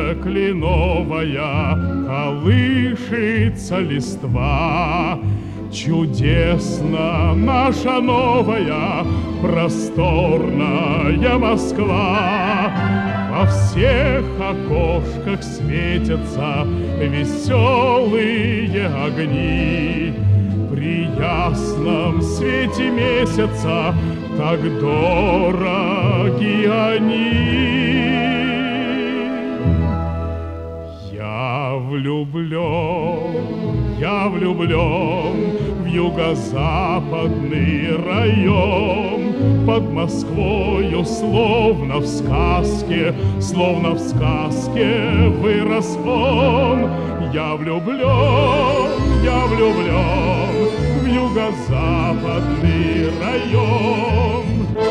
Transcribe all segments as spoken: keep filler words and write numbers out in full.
роща кленовая колышется листва. Чудесна наша новая просторная Москва. Во всех окошках светятся веселые огни. При ясном свете месяца так дороги они. Я влюблен, я влюблен в юго-западный район. Под Москвою, словно в сказке, словно в сказке вырос он. Я влюблен, я влюблен в юго-западный район.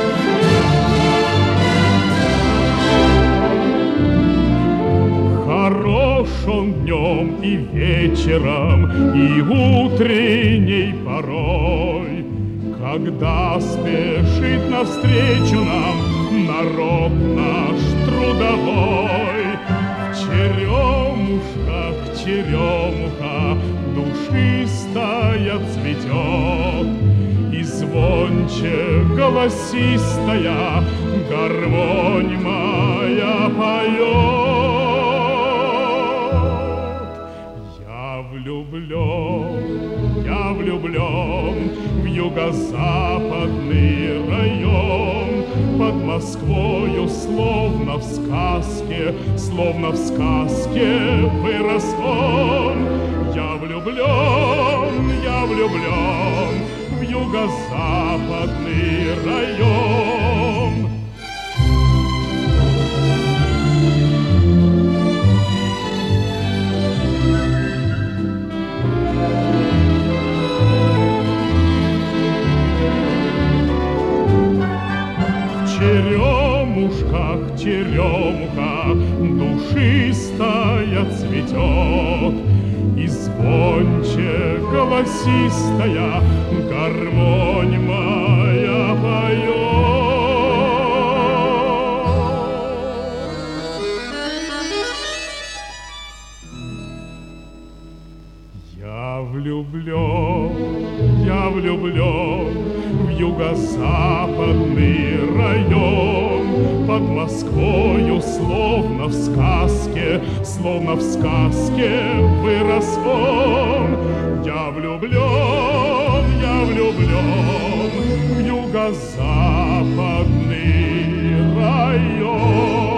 Хорош он днем и вечером, и утренней порой, когда спешит навстречу нам народ наш трудовой. В черемушках черемуха душистая цветет, и звонче голосистая гармонь моя поет. Я влюблен, я влюблен в юго-западный район. Под Москвою, словно в сказке, словно в сказке вырос он. Я влюблен, я влюблен в юго-западный район. В черемушках черемуха душистая цветет, и звонче голосистая гармонь моя поет. Я влюблен, я влюблен в юго-западный район. Под Москвою, словно в сказке, словно в сказке вырос он. Я влюблен, я влюблен в юго-западный район.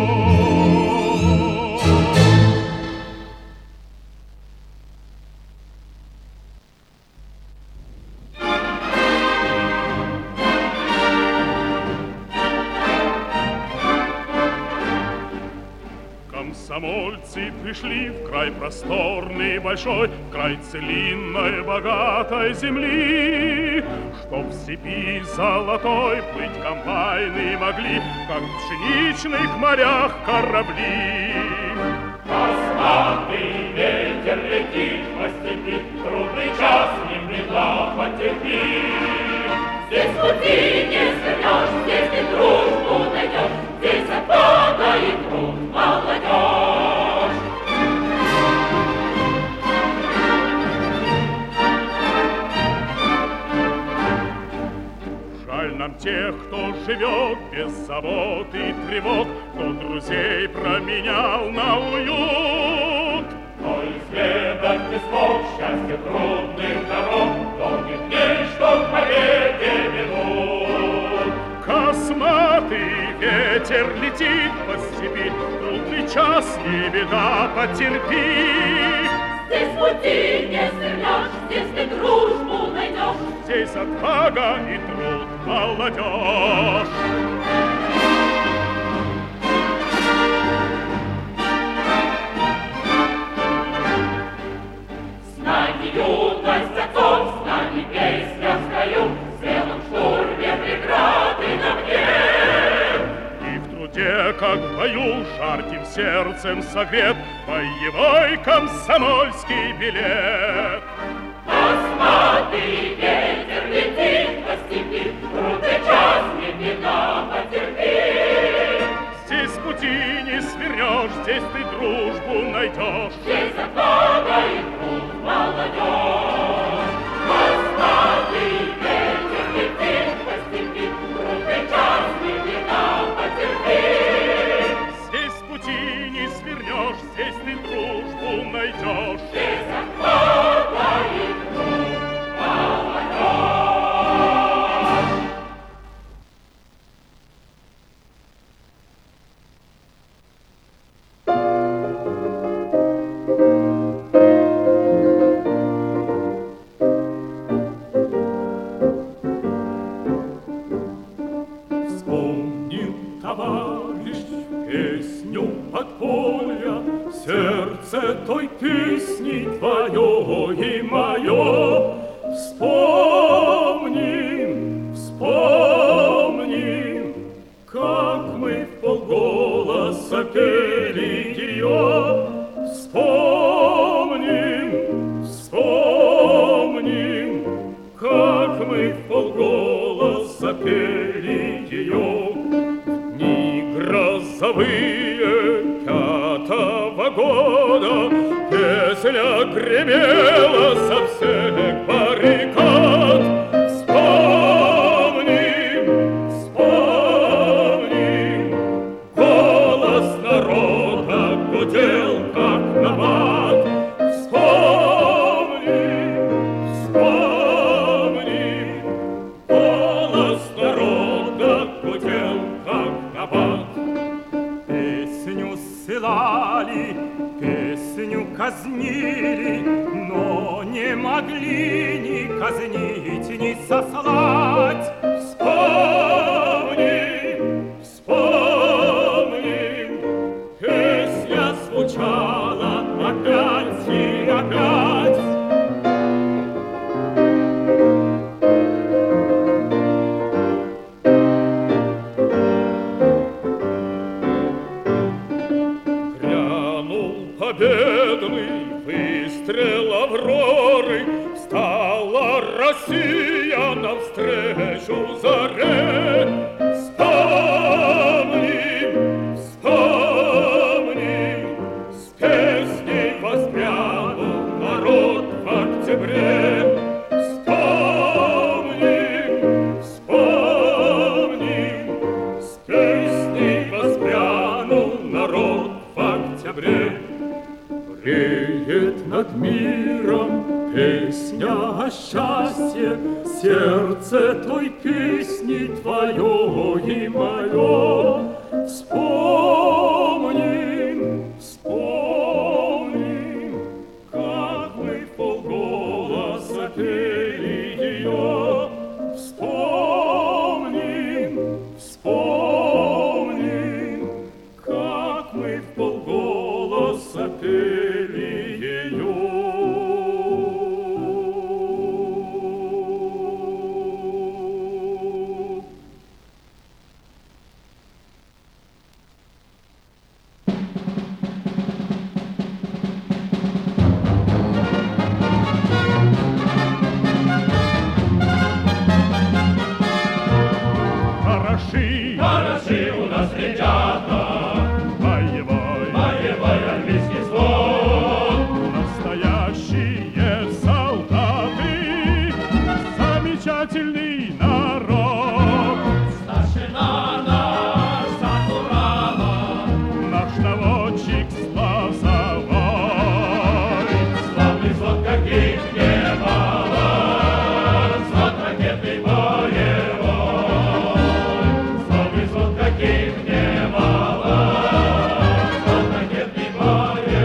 Комсомольцы пришли в край просторный и большой, в край целинной богатой земли, чтоб в степи золотой плыть комбайны могли, как в пшеничных морях корабли. Косматый ветер летит по степи, трудный час не беда, потерпи. Здесь пути не свернешь, здесь ты дружбу найдешь, здесь отвага и труд, молодежь. Жаль нам тех, кто живет без забот и тревог, кто друзей променял на уют. Но исследовать не смог счастье трудных дорог, долгих дней, что к победе ведут. Косматый ветер летит по степи, трудный час, не беда, потерпи. Здесь пути не свернешь, здесь ты дружбу найдешь, здесь отвага и труд, молодежь. С нами юность отцов, с нами песня в строю, в смелом штурме преграды нам нет. И в труде, как в бою, жарким сердцем согрет боевой комсомольский билет. Косматый ветер летит по степи, трудный час, не беда, потерпи. Здесь пути не свернешь, свернешь, здесь ты дружбу найдешь. Здесь отвага и труд молодежь. Мостатый ветер летит по степи, трудный час не беда, потерпи. Здесь с пути не свернешь, здесь ты дружбу найдешь. Здесь отвага и труд молодежь. Сердце той песни твое и мое. Вспомним, вспомним, как мы вполголоса пели ее. Вспомним, вспомним, как мы вполголоса пели ее. Дни грозовые пятого года песня гремела со всех баррикад. Вспомним, вспомним, голос народа гудел, как набат. Вспомним, вспомним, голос народа гудел, как набат. Песню ссылали, песню казнили, но не могли ни казнить, ни сослать. Вспомним, вспомним, песня звучала опять и опять. Победный выстрел Авроры, встала Россия навстречу заре. Вспомним, вспомним, с песней воспрянул народ в октябре. Вспомним, вспомним, с песней воспрянул народ в октябре. Реет над миром песня о счастье, сердце той песни твое и мое. Вспомним, вспомним, как мы вполголоса пели ее. Вспомним, вспомним, как мы вполголоса пели ее. Хороши, Хороши у нас ребята, боевой, боевой английский свод. настоящие солдаты, замечательный народ. Старшина наш Сакурава, Наш наводчик с лозовой. славный свод, каких не бывало, свод ракетный боевой. Славный свод, каких не бывало, свод ракетный боевой.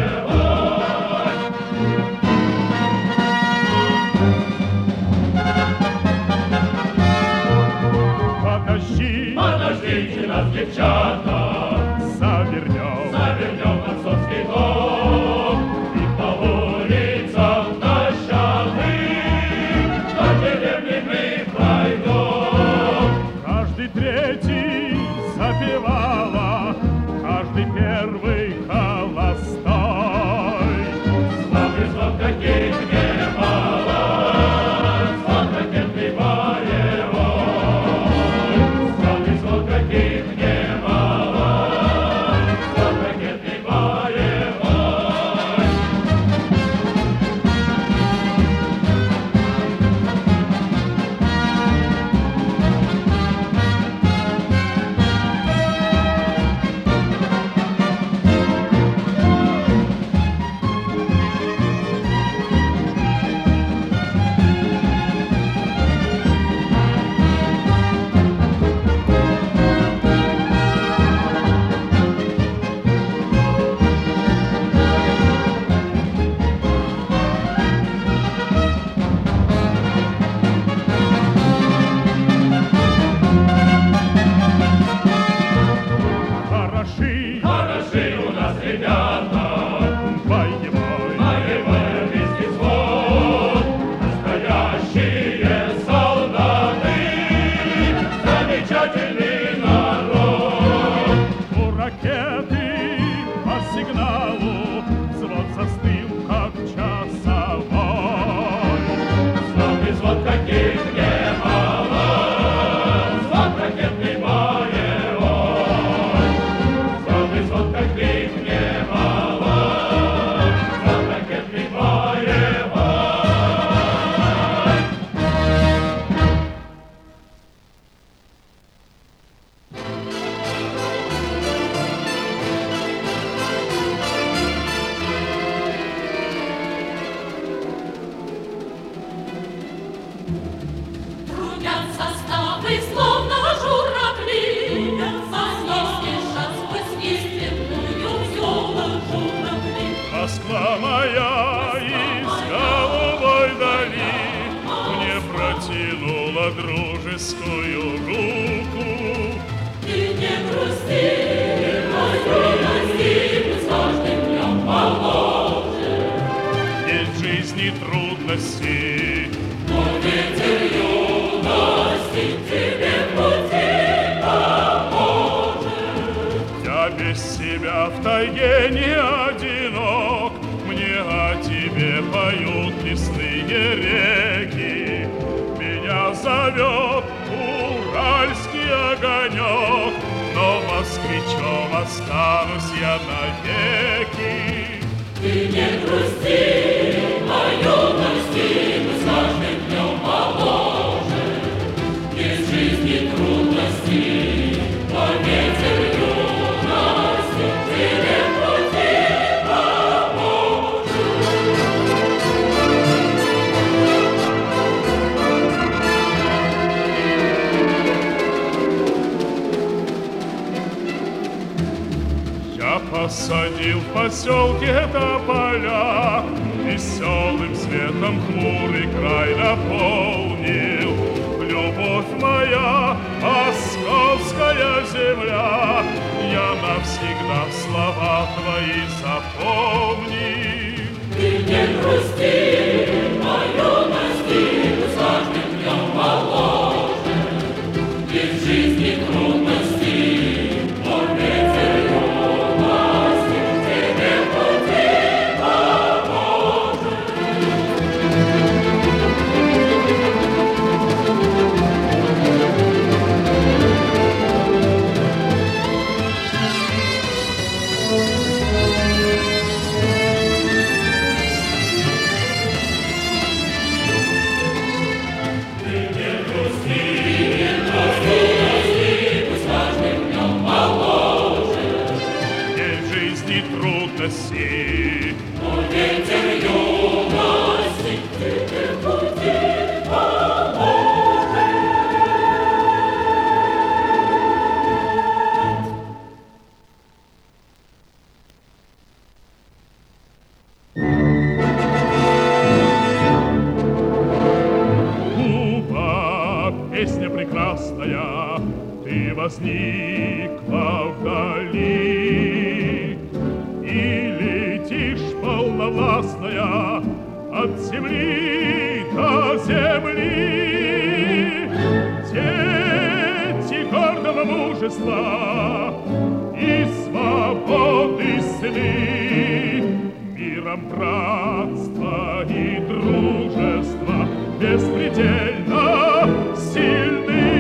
моя из голубой дали мне протянула дружескую руку. Ты не грусти, мой юности, с каждым днем моложе. Есть в жизни трудности, но ветер юности тебе пути поможет. Я без себя в тайге не одинок, мне о тебе поют лесные реки. Меня зовет уральский огонек, но москвичом останусь я навеки. Ты не грусти, о юности, мы с каждым днем моложе. Есть в жизни трудности, но ветер юности тебе пути поможет. Я посадил в поселке тополя, веселым светом хмурый край наполнил. Любовь моя, московская земля, я навсегда слова твои запомни. Ты не грусти, о юности, мы с каждым днем моложе. Есть в жизни трудности, но ветер юности тебе пути поможет. Трудности, но ветер юности тебе пути поможет. Куба, песня прекрасная, ты возникла вдали. И летишь полновластная от земли до земли. Дети гордого мужества и свободы сны, миром братства и дружества беспредельно сильны.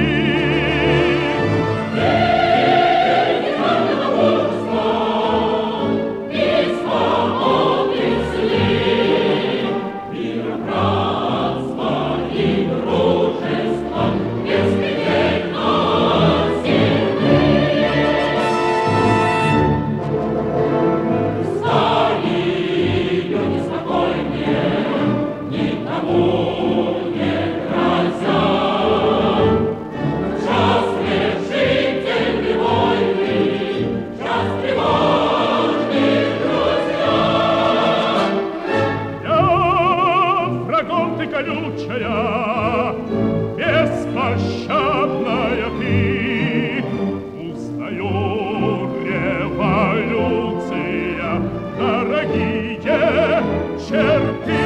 Беспощадная ты, узнаю революция, дорогие черты.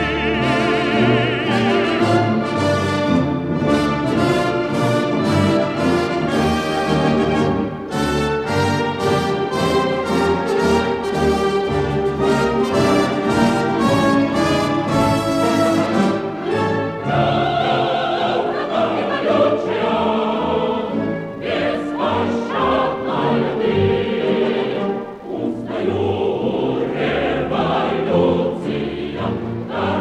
Революция,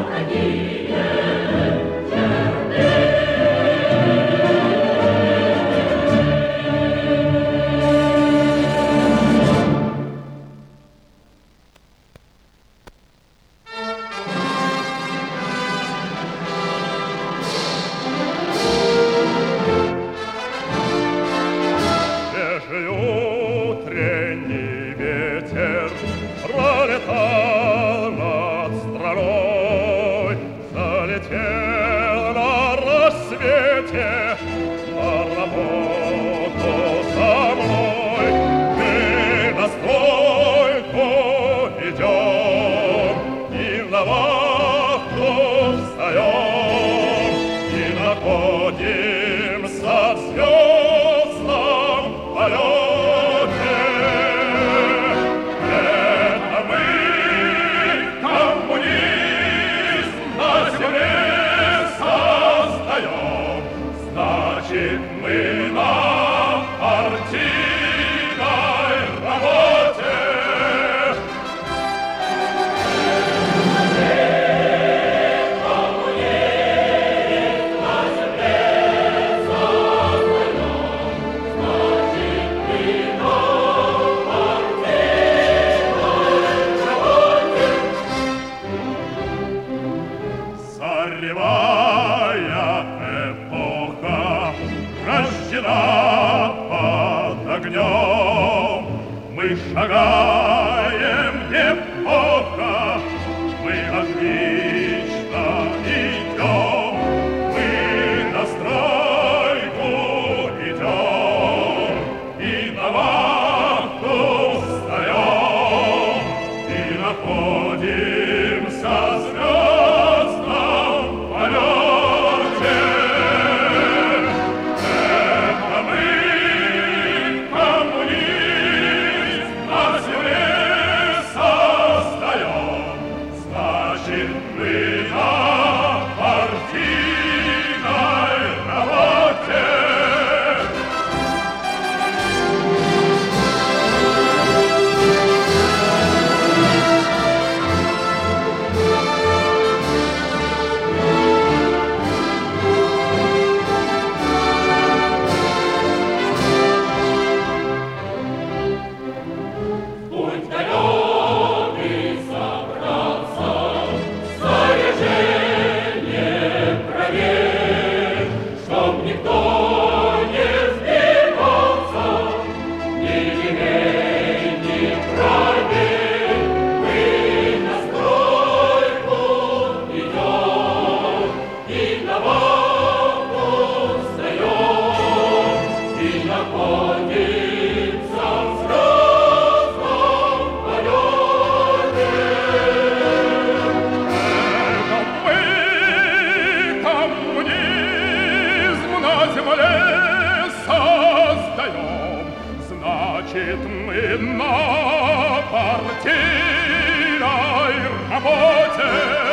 находимся в звездном полете. Это мы, коммунизм, на земле создаем. Значит, мы на партийной работе. Путь далекий собрался, снаряжение проверь, чтоб никто не сбивался, ни левей, ни правей. Мы на стройку идем, и на вахту встаем, и находимся в звездном полете. Это мы, коммунизм, на земле создаем. Значит, мы на партийной работе.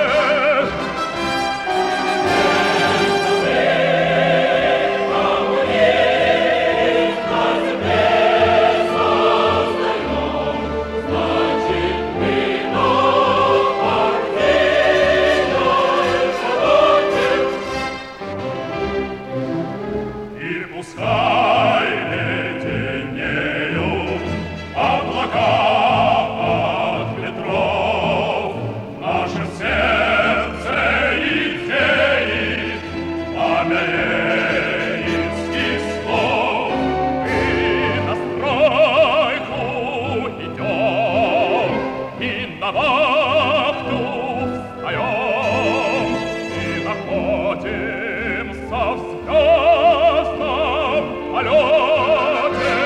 И пускай леденеют облака от ветров, наше сердце идеи, пламя ленинских слов. Мы на стройку идем, и на вахту встаем, и находимся в звездном полете.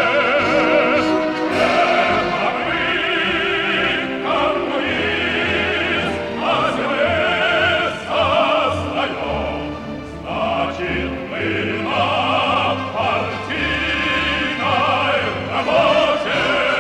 Это мы, коммунизм, на земле создаем. Значит, мы на партийной работе.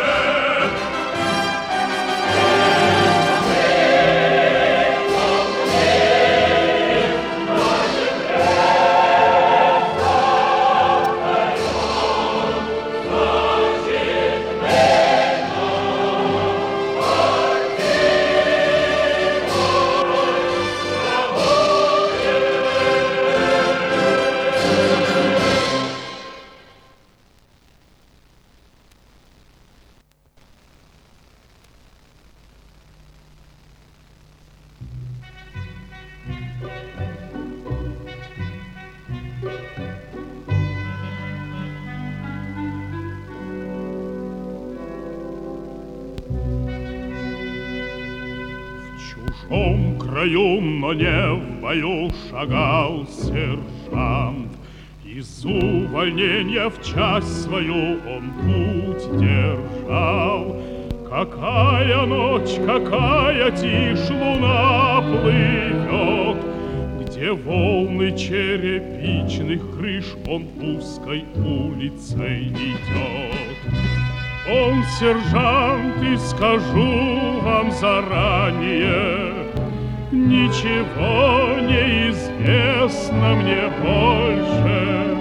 В чужом краю, но не в бою, шагал сержант. Из увольнения в часть свою он путь держал. Какая ночь, какая тишь, луна плывет, где волны черепичных крыш он узкой улицей идет. Он сержант, и скажу вам заранее, ничего не известно мне больше.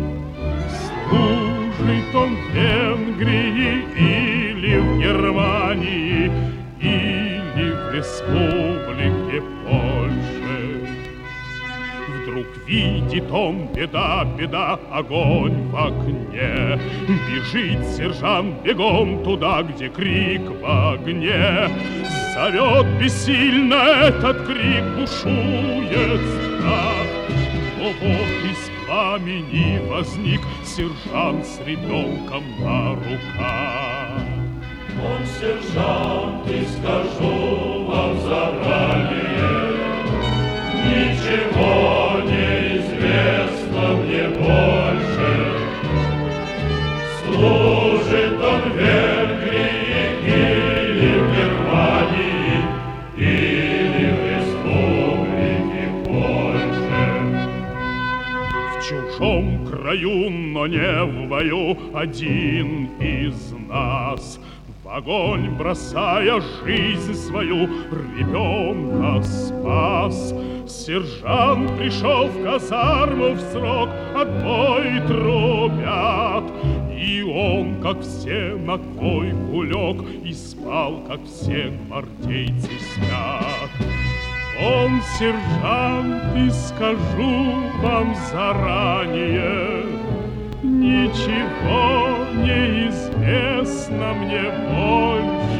Служит он в Венгрии или в Германии, или в республике Польши. Вдруг видит он, беда, беда, огонь в окне. Бежит сержант бегом туда, где крик в огне. Зовет бессильно этот крик, бушует страх. Но вот из пламени возник сержант с ребенком на руках. Он сержант, и скажу вам заранее, ничего не известно мне больше. Служит он в Венгрии или в Германии, строю, но не в бою, один из нас. В огонь бросая жизнь свою, ребенка спас. Сержант пришел в казарму в срок, отбой трубят. И он, как все, на койку лег и спал, как все гвардейцы спят. Он сержант, и скажу вам заранее, ничего не известно мне больше.